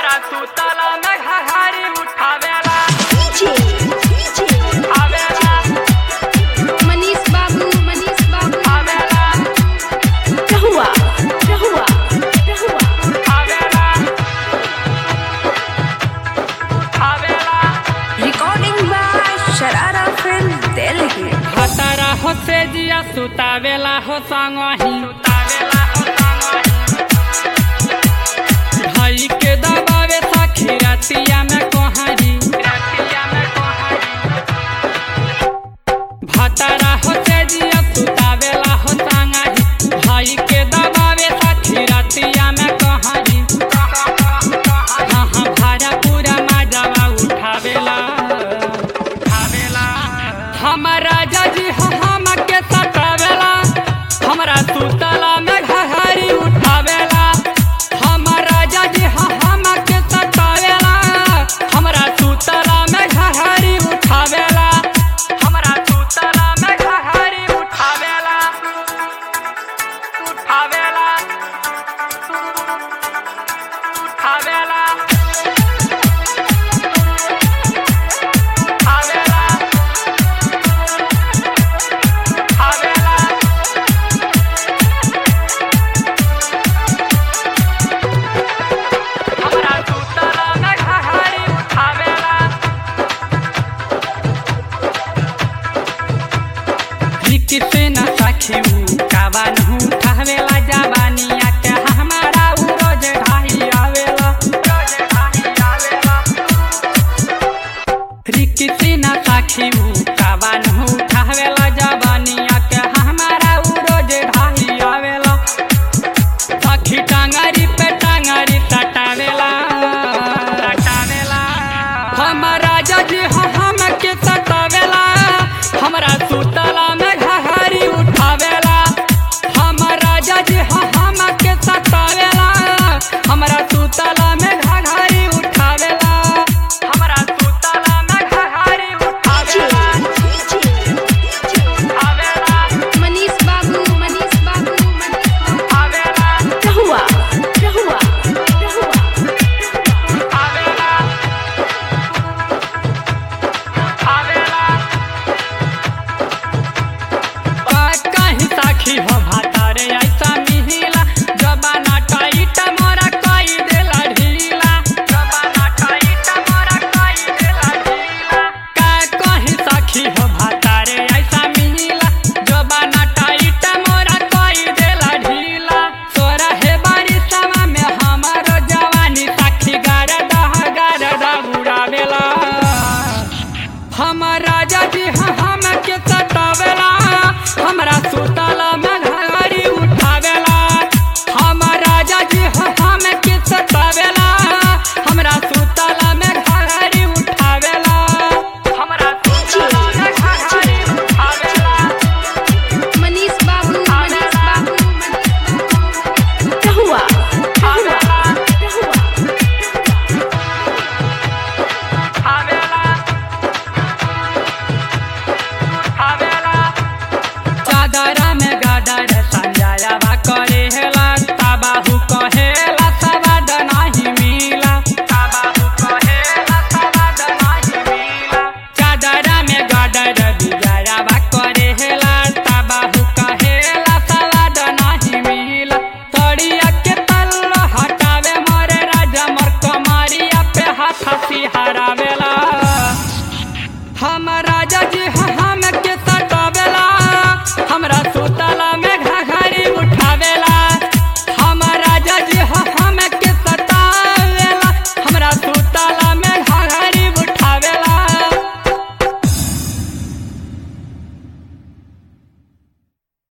हमरा सुतला में घघारी उठावेला मनीष बाबू आवेला रहुआ आवेला recording by Sharara film Delhi. हतारा हो से जिया सुतावेला हो संगही भाई के दबावे सखी रतिया में कोहारी भतारा हो से जिया सुतावेला हो संगही भाई के दबावे सखी रतिया में कोहारी हाँ भाड़ा पूरा मजावा उठावेला हमारा जजी हम के सतावेला हमरा सुतला में घघारी उठावेला हमारा जजी हम के सतावेला हमरा सुतला में घघारी उठावेला हमरा सुतला में घघारी उठावेला हमरा सुतला में घघारी उठावेला रिक्की से न साखी कावन हूँ उठावेला जवानिया के हमारा उ रोज ढाई आवेला रिक्की से न साखी कावन हूँ उठावेला जवानिया के हमारा उ रोज ढाई आवेला सखी टांगरी पे टांगरी सटावेला हमारा जजी हम के सतावेला हमरा सुतला में घघारी उठावेला हमारा जजी हम के सतावेला हमरा सुतला में घघारी उठावेला हमरा सुतला में घघारी उठावेला मनीष बाबू आवेला रहुआ कहीं साखी हो भातारे ऐसा मिहिला जबाना टाइट मोरा कई देला ढीला कहीं साखी हो भातारे ऐसा मिहिला जबाना टाइट मोरा कई देला ढीला तोरा हे बारी समा में हमारो जवानी साखी गारदा उड़ावेला हमारा जजी हम के सतावेला हमरा सुतला में घघारी उठावेला हमारा जजी हम के सतावेला हमरा सुतला में घघारी उठावेला हमरा सुतला में घघारी उठावेला मनीष बाबू रहुआ चादरा में गादर संजायावा करेला तबाहू कहेला सवाद नहीं मिला चादरा में गादर बिजायावा करेला तबाहू कहेला सवाद नहीं मिला तड़िया के तल्लो हटावे मोरे राजा मोर कमरिया पे हाथ सिहरावे